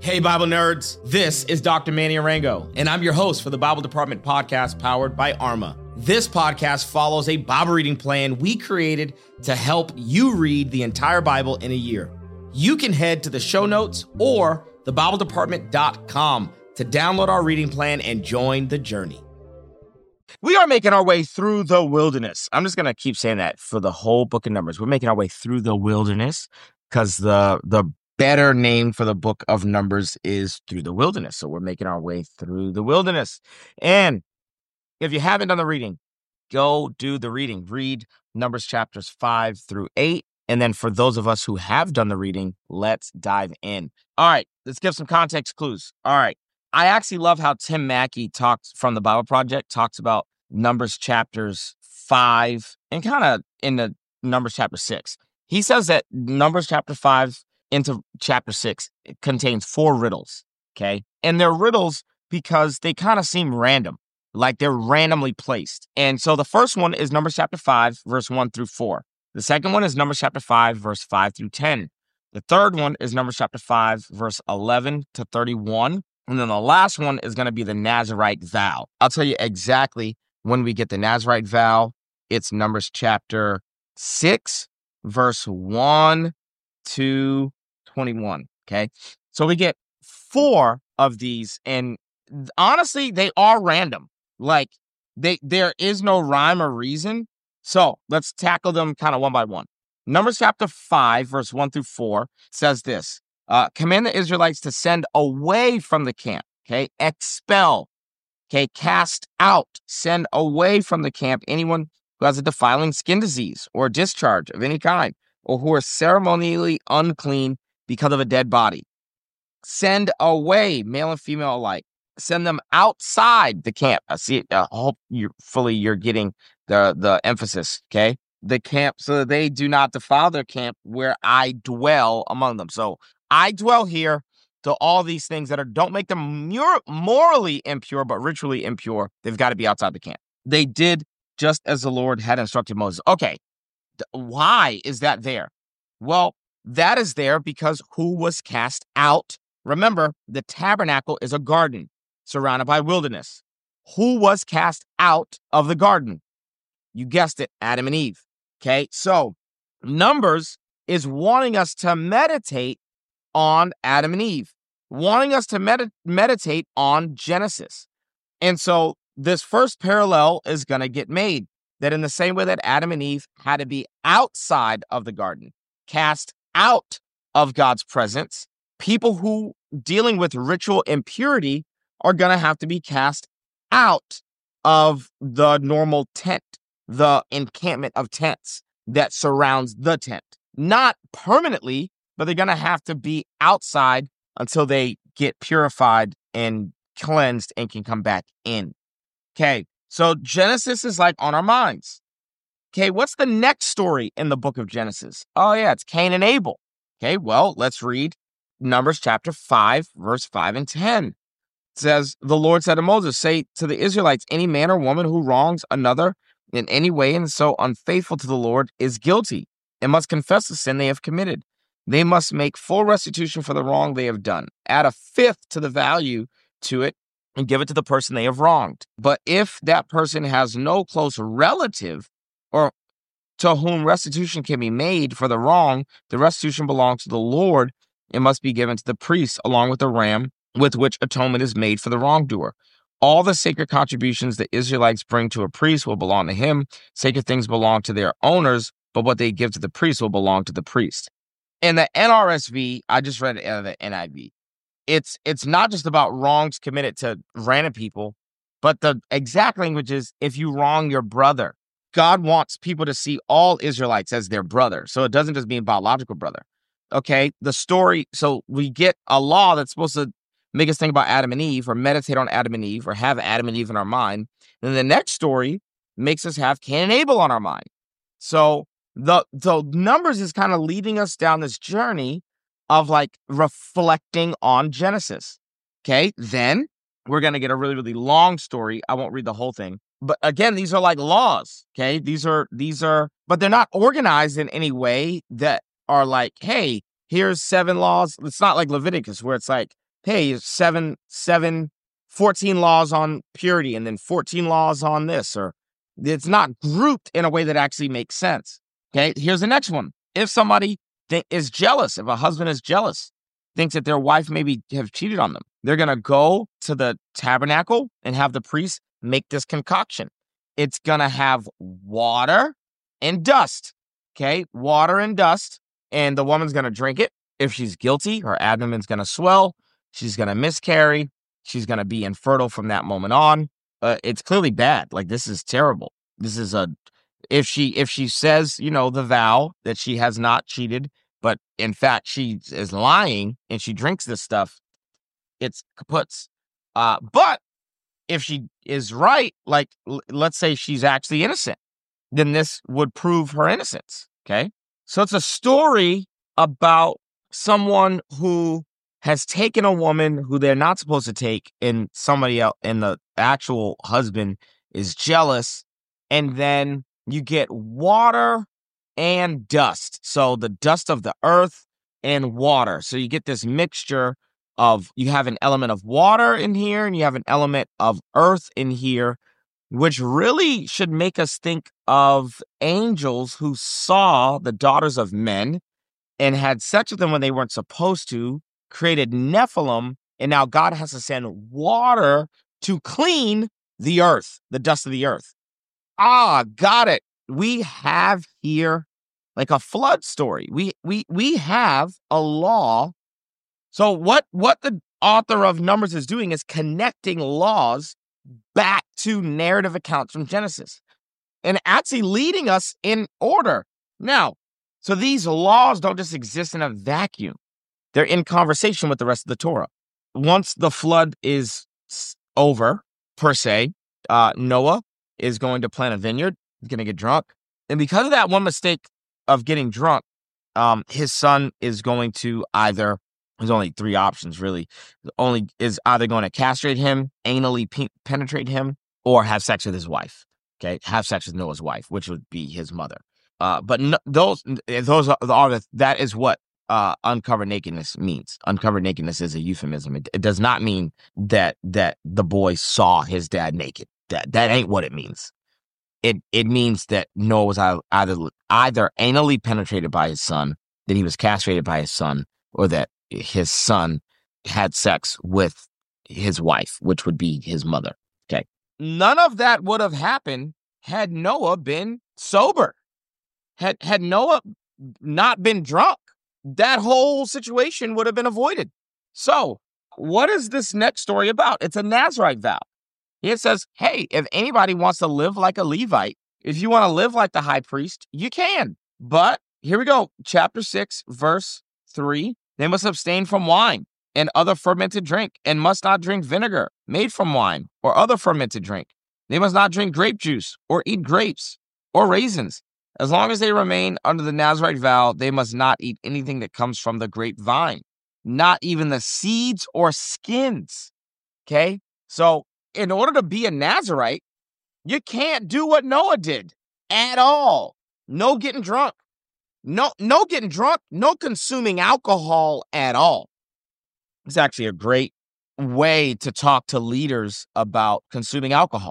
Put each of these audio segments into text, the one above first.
Hey, Bible nerds. This is Dr. Manny Arango, and I'm your host for the Bible Department podcast powered by Arma. This podcast follows a Bible reading plan we created to help you read the entire Bible in a year. You can head to the show notes or thebibledepartment.com to download our reading plan and join the journey. We are making our way through the wilderness. I'm just going to keep saying that for the whole book of Numbers. We're making our way through the wilderness because the better name for the book of Numbers is Through the Wilderness. So we're making our way through the wilderness. And if you haven't done the reading, go do the reading. Read Numbers chapters 5 through 8. And then for those of us who have done the reading, let's dive in. All right, let's give some context clues. All right. I actually love how Tim Mackey talks from the Bible Project, talks about Numbers chapters 5 and kind of in the Numbers chapter 6. He says that Numbers chapter 5 into chapter 6 it contains 4 riddles, okay? And they're riddles because they kind of seem random, like they're randomly placed. And so the first one is Numbers chapter 5, verse 1 through 4. The second one is Numbers chapter 5, verse 5 through 10. The third one is Numbers chapter 5, verse 11 to 31. And then the last one is going to be the Nazirite vow. I'll tell you exactly when we get the Nazirite vow. It's Numbers chapter 6, verse 1 to 21, okay? So we get 4 of these, and honestly, they are random. Like, there is no rhyme or reason. So let's tackle them kind of one by one. Numbers chapter 5, verse 1 through 4 says this, command the Israelites to send away from the camp, okay? Expel, okay? Cast out, send away from the camp anyone who has a defiling skin disease or discharge of any kind, or who are ceremonially unclean because of a dead body. Send away, male and female alike. Send them outside the camp. I hope you're getting the emphasis, okay? The camp, so that they do not defile their camp where I dwell among them. So I dwell here. So all these things that don't make them morally impure, but ritually impure, they've got to be outside the camp. They did just as the Lord had instructed Moses. Okay. Why is that there? Well, that is there because who was cast out? Remember, the tabernacle is a garden surrounded by wilderness. Who was cast out of the garden? You guessed it, Adam and Eve. Okay, so Numbers is wanting us to meditate on Adam and Eve, wanting us to meditate on Genesis. And so this first parallel is going to get made. That in the same way that Adam and Eve had to be outside of the garden, cast out of God's presence, people who dealing with ritual impurity are going to have to be cast out of the normal tent, the encampment of tents that surrounds the tent. Not permanently, but they're going to have to be outside until they get purified and cleansed and can come back in. Okay. So Genesis is like on our minds. Okay, what's the next story in the book of Genesis? Oh yeah, it's Cain and Abel. Okay, well, let's read Numbers chapter 5, verse 5 and 10. It says, the Lord said to Moses, say to the Israelites, any man or woman who wrongs another in any way and so unfaithful to the Lord is guilty and must confess the sin they have committed. They must make full restitution for the wrong they have done. Add a fifth to the value to it and give it to the person they have wronged. But if that person has no close relative or to whom restitution can be made for the wrong, the restitution belongs to the Lord and must be given to the priest along with the ram with which atonement is made for the wrongdoer. All the sacred contributions the Israelites bring to a priest will belong to him. Sacred things belong to their owners, but what they give to the priest will belong to the priest. In the NRSV, I just read it out of the NIV. It's not just about wrongs committed to random people, but the exact language is if you wrong your brother. God wants people to see all Israelites as their brother. So it doesn't just mean biological brother. Okay, the story, so we get a law that's supposed to make us think about Adam and Eve or meditate on Adam and Eve or have Adam and Eve in our mind. Then the next story makes us have Cain and Abel on our mind. So the Numbers is kind of leading us down this journey of like reflecting on Genesis. Okay, then we're going to get a really, really long story. I won't read the whole thing. But again, these are like laws. Okay, these are, but they're not organized in any way that are like, hey, here's 7 laws. It's not like Leviticus where it's like, hey, 14 laws on purity and then 14 laws on this, or it's not grouped in a way that actually makes sense. Okay, here's the next one. If somebody is jealous, if a husband is jealous, thinks that their wife maybe have cheated on them, they're going to go to the tabernacle and have the priest make this concoction. It's going to have water and dust. Okay, water and dust, and the woman's going to drink it. If she's guilty, her abdomen's going to swell. She's going to miscarry. She's going to be infertile from that moment on. It's clearly bad. Like, this is terrible. This is if she says, the vow that she has not cheated, but in fact she is lying and she drinks this stuff, it's kaputs. But if she is right, like let's say she's actually innocent, then this would prove her innocence. Okay. So it's a story about someone who has taken a woman who they're not supposed to take, and somebody else, and the actual husband is jealous. And then you get water and dust. So the dust of the earth and water. So you get this mixture of, you have an element of water in here and you have an element of earth in here, which really should make us think of angels who saw the daughters of men and had sex with them when they weren't supposed to, created Nephilim, and now God has to send water to clean the earth, the dust of the earth. Got it. We have here like a flood story. We have a law. So what the author of Numbers is doing is connecting laws back to narrative accounts from Genesis and actually leading us in order. Now, so these laws don't just exist in a vacuum. They're in conversation with the rest of the Torah. Once the flood is over, per se, Noah is going to plant a vineyard. He's going to get drunk. And because of that one mistake of getting drunk, his son is going to either, there's only three options really, is either going to castrate him, anally penetrate him, or have sex with his wife. Okay, have sex with Noah's wife, which would be his mother. But that is what uncovered nakedness means. Uncovered nakedness is a euphemism. It does not mean that the boy saw his dad naked. That ain't what it means. It means that Noah was either anally penetrated by his son, that he was castrated by his son, or that his son had sex with his wife, which would be his mother. Okay. None of that would have happened had Noah been sober. Had Noah not been drunk, that whole situation would have been avoided. So, what is this next story about? It's a Nazirite vow. It says, hey, if anybody wants to live like a Levite, if you want to live like the high priest, you can. But here we go. Chapter 6, verse 3. They must abstain from wine and other fermented drink, and must not drink vinegar made from wine or other fermented drink. They must not drink grape juice or eat grapes or raisins. As long as they remain under the Nazirite vow, they must not eat anything that comes from the grapevine, not even the seeds or skins. Okay? So, in order to be a Nazirite, you can't do what Noah did at all. No getting drunk. No getting drunk. No consuming alcohol at all. It's actually a great way to talk to leaders about consuming alcohol.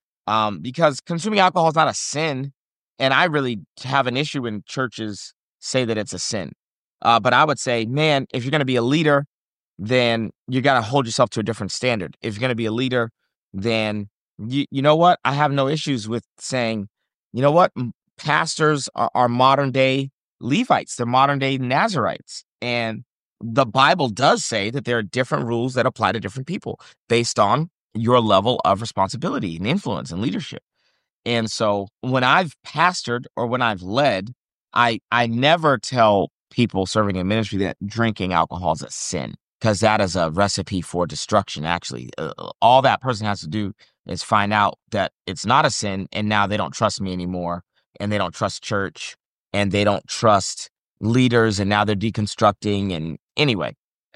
Because consuming alcohol is not a sin. And I really have an issue when churches say that it's a sin. But I would say, man, if you're going to be a leader, then you got to hold yourself to a different standard. If you're going to be a leader, then you know what? I have no issues with saying, you know what? Pastors are modern day Levites. They're modern day Nazirites. And the Bible does say that there are different rules that apply to different people based on your level of responsibility and influence and leadership. And so when I've pastored or when I've led, I never tell people serving in ministry that drinking alcohol is a sin, because that is a recipe for destruction, actually. All that person has to do is find out that it's not a sin, and now they don't trust me anymore, and they don't trust church, and they don't trust leaders, and now they're deconstructing. And anyway,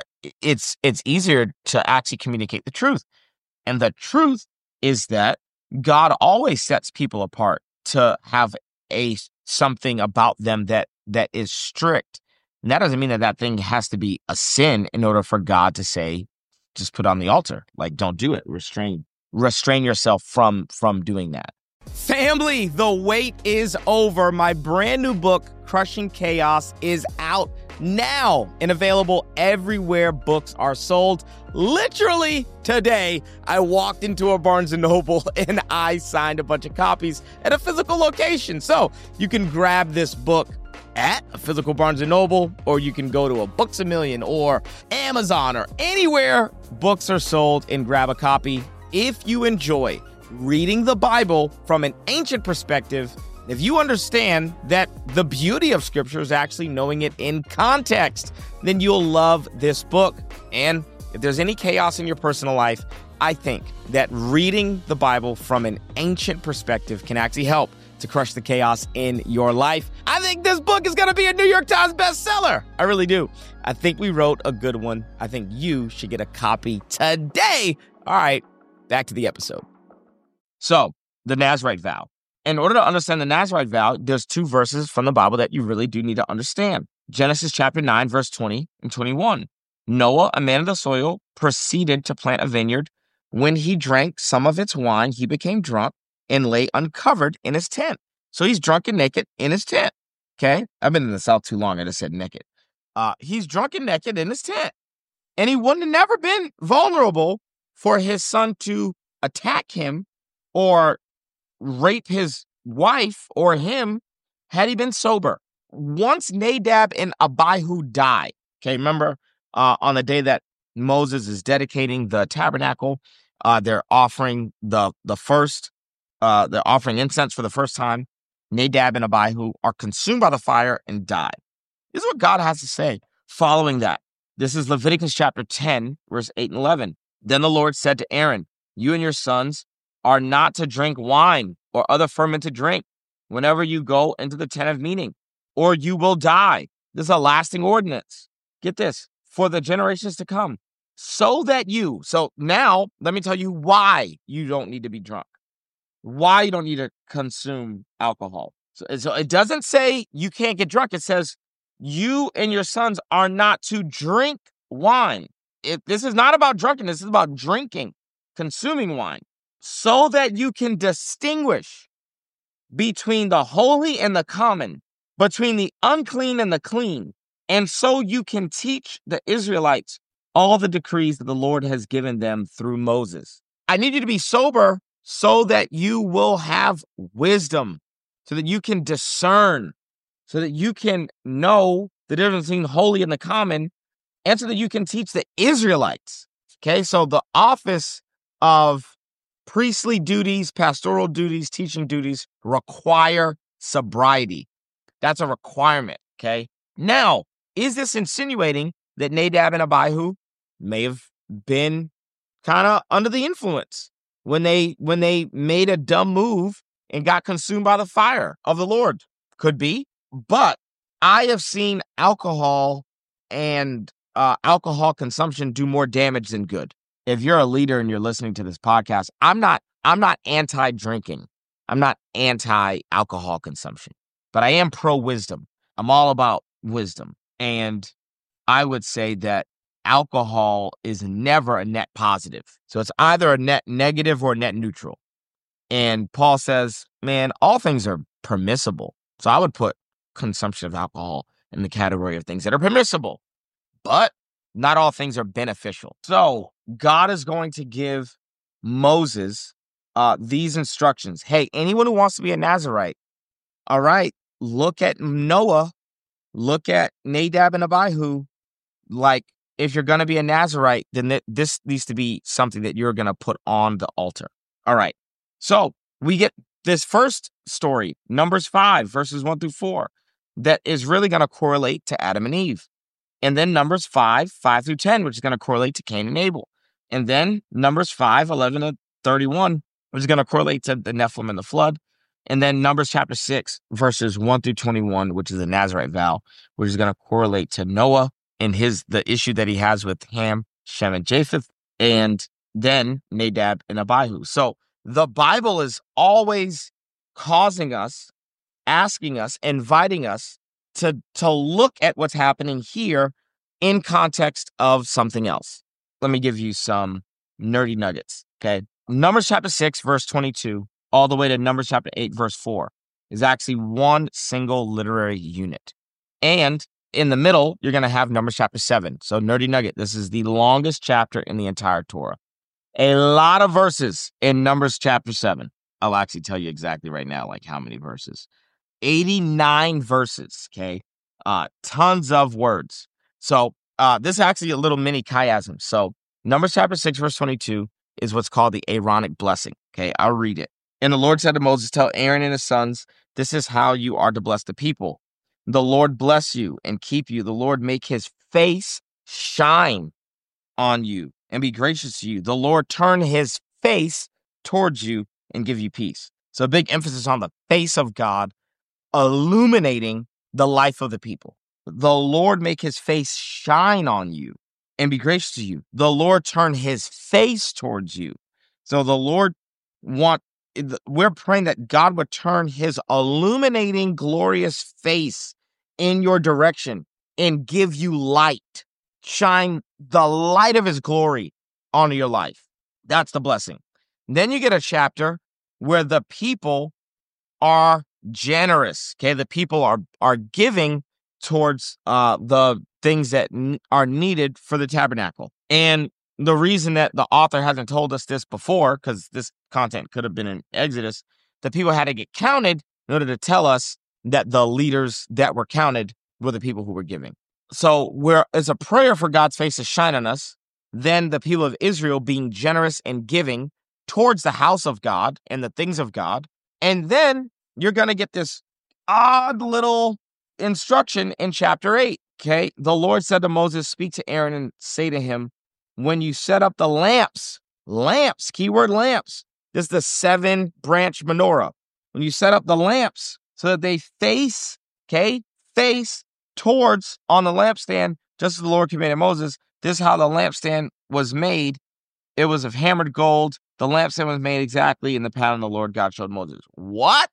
it's easier to actually communicate the truth. And the truth is that God always sets people apart to have something about them that is strict. And that doesn't mean that thing has to be a sin in order for God to say just put on the altar. Like, don't do it. Restrain yourself from doing that. Family, the wait is over. My brand new book, Crushing Chaos, is out now and available everywhere books are sold. Literally today, I walked into a Barnes & Noble and I signed a bunch of copies at a physical location. So you can grab this book at a physical Barnes & Noble, or you can go to a Books A Million or Amazon or anywhere books are sold and grab a copy. If you enjoy reading the Bible from an ancient perspective, if you understand that the beauty of Scripture is actually knowing it in context, then you'll love this book. And if there's any chaos in your personal life, I think that reading the Bible from an ancient perspective can actually help to crush the chaos in your life. I think this book is going to be a New York Times bestseller. I really do. I think we wrote a good one. I think you should get a copy today. All right, back to the episode. So, the Nazirite vow. In order to understand the Nazirite vow, there's two verses from the Bible that you really do need to understand. Genesis chapter 9, verse 20 and 21. Noah, a man of the soil, proceeded to plant a vineyard. When he drank some of its wine, he became drunk and lay uncovered in his tent. So he's drunk and naked in his tent. Okay? I've been in the South too long. I just said naked. He's drunk and naked in his tent. And he wouldn't have never been vulnerable for his son to attack him or rape his wife or him had he been sober. Once Nadab and Abihu die, okay, remember on the day that Moses is dedicating the tabernacle, they're offering they're offering incense for the first time. Nadab and Abihu are consumed by the fire and die. This is what God has to say following that. This is Leviticus chapter 10, verse 8 and 11. Then the Lord said to Aaron, you and your sons are not to drink wine or other fermented drink whenever you go into the tent of meeting, or you will die. This is a lasting ordinance. Get this, for the generations to come, so now let me tell you why you don't need to be drunk, why you don't need to consume alcohol. So it doesn't say you can't get drunk. It says you and your sons are not to drink wine. This is not about drunkenness. This is about drinking, consuming wine, so that you can distinguish between the holy and the common, between the unclean and the clean, and so you can teach the Israelites all the decrees that the Lord has given them through Moses. I need you to be sober so that you will have wisdom, so that you can discern, so that you can know the difference between holy and the common, and so that you can teach the Israelites. Okay, so the office of priestly duties, pastoral duties, teaching duties require sobriety. That's a requirement, okay? Now, is this insinuating that Nadab and Abihu may have been kind of under the influence when they made a dumb move and got consumed by the fire of the Lord? Could be, but I have seen alcohol and alcohol consumption do more damage than good. If you're a leader and you're listening to this podcast, I'm not anti-drinking. I'm not anti-alcohol consumption, but I am pro-wisdom. I'm all about wisdom. And I would say that alcohol is never a net positive. So it's either a net negative or a net neutral. And Paul says, man, all things are permissible. So I would put consumption of alcohol in the category of things that are permissible, but not all things are beneficial. So God is going to give Moses these instructions. Hey, anyone who wants to be a Nazirite, all right, look at Noah, look at Nadab and Abihu. Like, if you're going to be a Nazirite, then this needs to be something that you're going to put on the altar. All right. So we get this first story, Numbers 5, verses 1 through 4, that is really going to correlate to Adam and Eve. And then Numbers 5 through 10, which is going to correlate to Cain and Abel. And then Numbers 5, 11 to 31, which is going to correlate to the Nephilim and the flood. And then Numbers chapter 6, verses 1 through 21, which is the Nazirite vow, which is going to correlate to Noah and the issue that he has with Ham, Shem, and Japheth, and then Nadab and Abihu. So the Bible is always causing us, asking us, inviting us to look at what's happening here in context of something else. let me give you some nerdy nuggets, okay? Numbers chapter 6, verse 22, all the way to Numbers chapter 8, verse 4 is actually one single literary unit. And in the middle, you're going to have Numbers chapter 7. So nerdy nugget, this is the longest chapter in the entire Torah. A lot of verses in Numbers chapter 7. I'll actually tell you exactly right now, like how many verses. 89 verses, okay? Tons of words. So this is actually a little mini chiasm. So Numbers chapter 6, verse 22 is what's called the Aaronic blessing, okay? I'll read it. And the Lord said to Moses, tell Aaron and his sons, this is how you are to bless the people. The Lord bless you and keep you. The Lord make his face shine on you and be gracious to you. The Lord turn his face towards you and give you peace. So a big emphasis on the face of God illuminating the life of the people. The Lord make his face shine on you and be gracious to you. The Lord turn his face towards you. So the Lord we're praying that God would turn his illuminating glorious face in your direction and give you light. Shine the light of his glory onto your life. That's the blessing. Then you get a chapter where the people are generous. Okay, the people are giving towards the things that are needed for the tabernacle. And the reason that the author hasn't told us this before, because this content could have been in Exodus, the people had to get counted in order to tell us that the leaders that were counted were the people who were giving. So it's a prayer for God's face to shine on us, then the people of Israel being generous and giving towards the house of God and the things of God. And then you're going to get this odd little instruction in chapter 8, okay? The Lord said to Moses, speak to Aaron and say to him, when you set up the lamps, keyword lamps, this is the 7-branch menorah. When you set up the lamps so that they face towards on the lampstand, just as the Lord commanded Moses, this is how the lampstand was made. It was of hammered gold. The lampstand was made exactly in the pattern the Lord God showed Moses. What?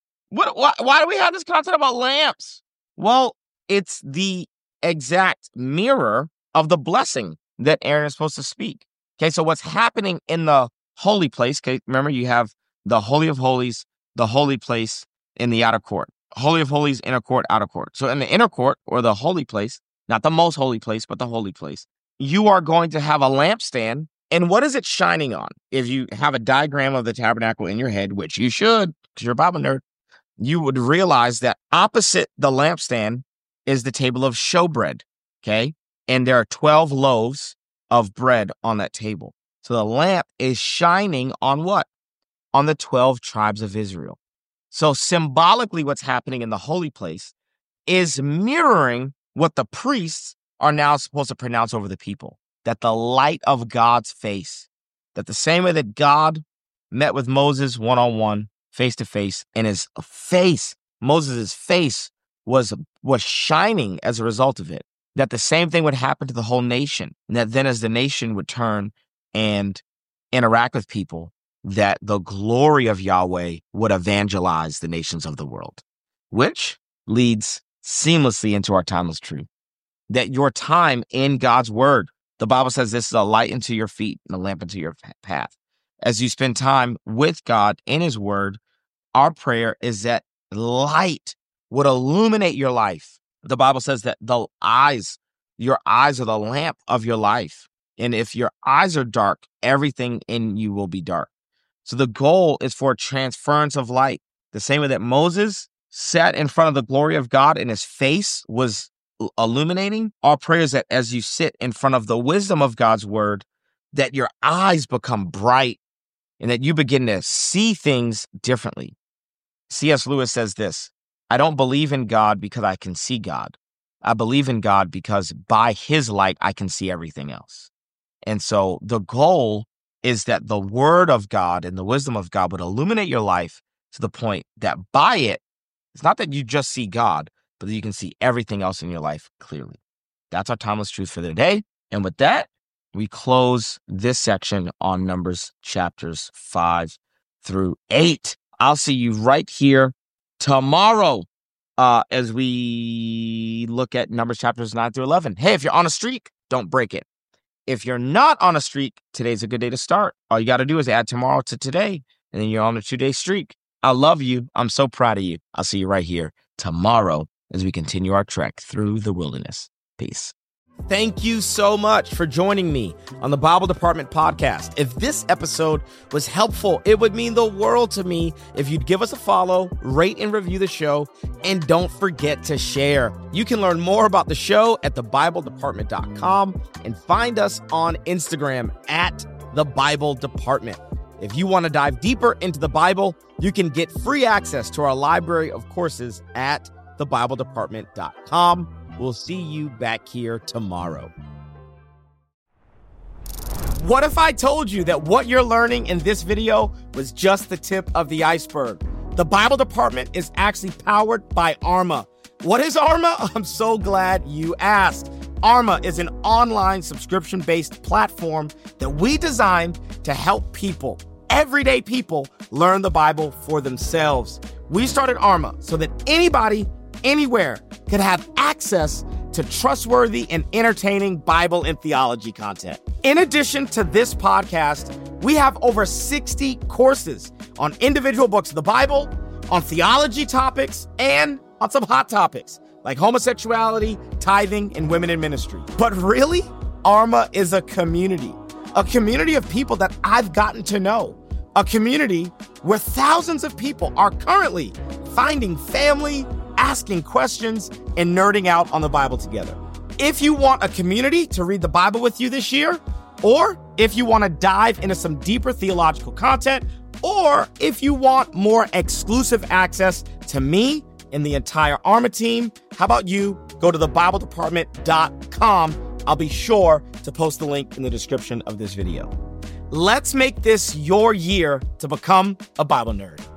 Why do we have this concept about lamps? Well, it's the exact mirror of the blessing that Aaron is supposed to speak. Okay, so what's happening in the holy place, okay, remember you have the Holy of Holies, the holy place, in the outer court. Holy of Holies, inner court, outer court. So in the inner court, or the holy place, not the most holy place, but the holy place, you are going to have a lampstand. And what is it shining on? If you have a diagram of the tabernacle in your head, which you should, because you're a Bible nerd, you would realize that opposite the lampstand is the table of showbread, okay? And there are 12 loaves of bread on that table. So the lamp is shining on what? On the 12 tribes of Israel. So symbolically, what's happening in the holy place is mirroring what the priests are now supposed to pronounce over the people. That the light of God's face, that the same way that God met with Moses one-on-one, face-to-face, and his face, Moses' face was shining as a result of it. That the same thing would happen to the whole nation. And that then as the nation would turn and interact with people, that the glory of Yahweh would evangelize the nations of the world, which leads seamlessly into our timeless truth. That your time in God's word, the Bible says this is a light unto your feet and a lamp unto your path. As you spend time with God in his word, our prayer is that light would illuminate your life. The Bible says that your eyes are the lamp of your life. And if your eyes are dark, everything in you will be dark. So the goal is for a transference of light. The same way that Moses sat in front of the glory of God and his face was illuminating, our prayer is that as you sit in front of the wisdom of God's word, that your eyes become bright and that you begin to see things differently. C.S. Lewis says this, I don't believe in God because I can see God. I believe in God because by his light, I can see everything else. And so the goal is that the word of God and the wisdom of God would illuminate your life to the point that by it, it's not that you just see God, but that you can see everything else in your life clearly. That's our timeless truth for the day. And with that, we close this section on Numbers chapters 5 through 8. I'll see you right here tomorrow as we look at Numbers chapters 9 through 11. Hey, if you're on a streak, don't break it. If you're not on a streak, today's a good day to start. All you got to do is add tomorrow to today, and then you're on a 2-day streak. I love you. I'm so proud of you. I'll see you right here tomorrow as we continue our trek through the wilderness. Peace. Thank you so much for joining me on the Bible Department podcast. If this episode was helpful, it would mean the world to me if you'd give us a follow, rate and review the show, and don't forget to share. You can learn more about the show at thebibledepartment.com and find us on Instagram at The Bible Department. If you want to dive deeper into the Bible, you can get free access to our library of courses at thebibledepartment.com. We'll see you back here tomorrow. What if I told you that what you're learning in this video was just the tip of the iceberg? The Bible Department is actually powered by Arma. What is Arma? I'm so glad you asked. Arma is an online subscription-based platform that we designed to help people, everyday people, learn the Bible for themselves. We started Arma so that anybody, anywhere, could have access to trustworthy and entertaining Bible and theology content. In addition to this podcast, we have over 60 courses on individual books of the Bible, on theology topics, and on some hot topics like homosexuality, tithing, and women in ministry. But really, Arma is a community of people that I've gotten to know, a community where thousands of people are currently finding family, asking questions, and nerding out on the Bible together. If you want a community to read the Bible with you this year, or if you want to dive into some deeper theological content, or if you want more exclusive access to me and the entire Arma team, how about you go to thebibledepartment.com. I'll be sure to post the link in the description of this video. Let's make this your year to become a Bible nerd.